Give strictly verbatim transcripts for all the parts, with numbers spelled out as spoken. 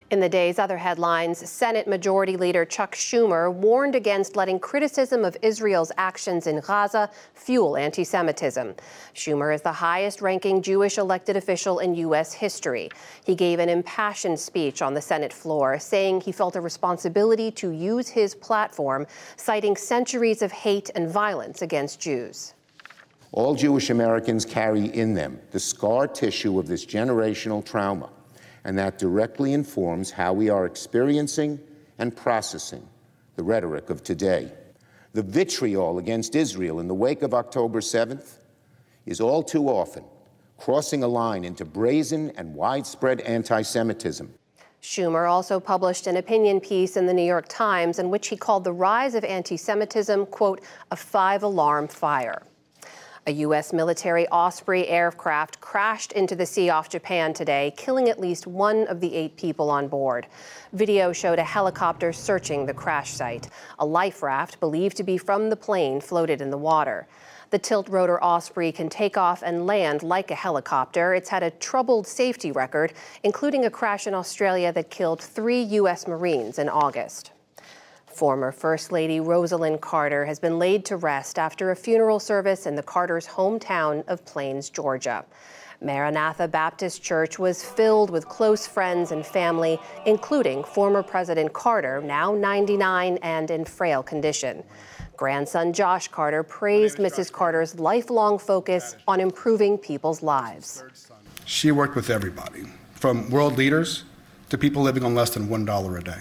In the day's other headlines, Senate Majority Leader Chuck Schumer warned against letting criticism of Israel's actions in Gaza fuel anti-Semitism. Schumer is the highest-ranking Jewish elected official in U S history. He gave an impassioned speech on the Senate floor, saying he felt a responsibility to use his platform, citing centuries of hate and violence against Jews. All Jewish Americans carry in them the scar tissue of this generational trauma, and that directly informs how we are experiencing and processing the rhetoric of today. The vitriol against Israel in the wake of October seventh is all too often crossing a line into brazen and widespread anti-Semitism. Schumer also published an opinion piece in the New York Times in which he called the rise of anti-Semitism, quote, a five-alarm fire. A U S military Osprey aircraft crashed into the sea off Japan today, killing at least one of the eight people on board. Video showed a helicopter searching the crash site. A life raft, believed to be from the plane, floated in the water. The tilt-rotor Osprey can take off and land like a helicopter. It's had a troubled safety record, including a crash in Australia that killed three U S Marines in August. Former First Lady Rosalynn Carter has been laid to rest after a funeral service in the Carters' hometown of Plains, Georgia. Maranatha Baptist Church was filled with close friends and family, including former President Carter, now ninety-nine and in frail condition. Grandson Josh Carter praised Missus Carter's lifelong focus on improving people's lives. She worked with everybody, from world leaders to people living on less than one dollar a day.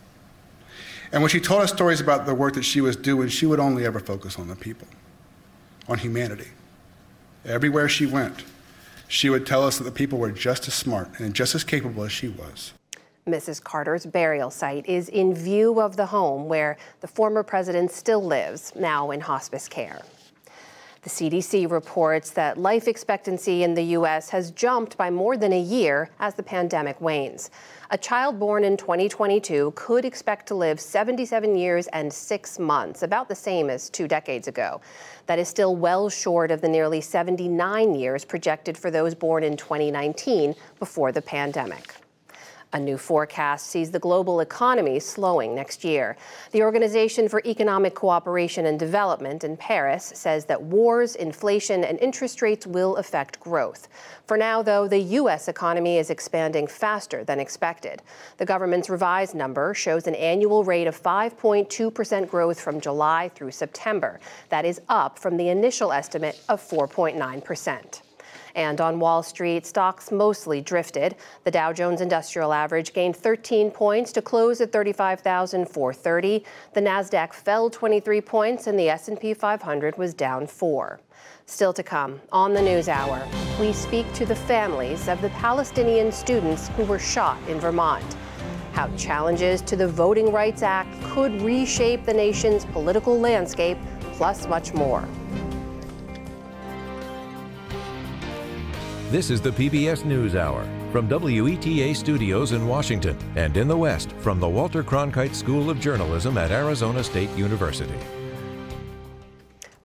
And when she told us stories about the work that she was doing, she would only ever focus on the people, on humanity. Everywhere she went, she would tell us that the people were just as smart and just as capable as she was. Missus Carter's burial site is in view of the home where the former president still lives, now in hospice care. The C D C reports that life expectancy in the U S has jumped by more than a year as the pandemic wanes. A child born in twenty twenty-two could expect to live seventy-seven years and six months, about the same as two decades ago. That is still well short of the nearly seventy-nine years projected for those born in twenty nineteen, before the pandemic. A new forecast sees the global economy slowing next year. The Organization for Economic Cooperation and Development in Paris says that wars, inflation, and interest rates will affect growth. For now, though, the U S economy is expanding faster than expected. The government's revised number shows an annual rate of five point two percent growth from July through September. That is up from the initial estimate of four point nine percent. And on Wall Street, stocks mostly drifted. The Dow Jones Industrial Average gained thirteen points to close at thirty-five thousand four hundred thirty. The Nasdaq fell twenty-three points, and the S and P five hundred was down four. Still to come on the NewsHour, we speak to the families of the Palestinian students who were shot in Vermont. How challenges to the Voting Rights Act could reshape the nation's political landscape, plus much more. This is the P B S NewsHour from W E T A Studios in Washington and in the West from the Walter Cronkite School of Journalism at Arizona State University.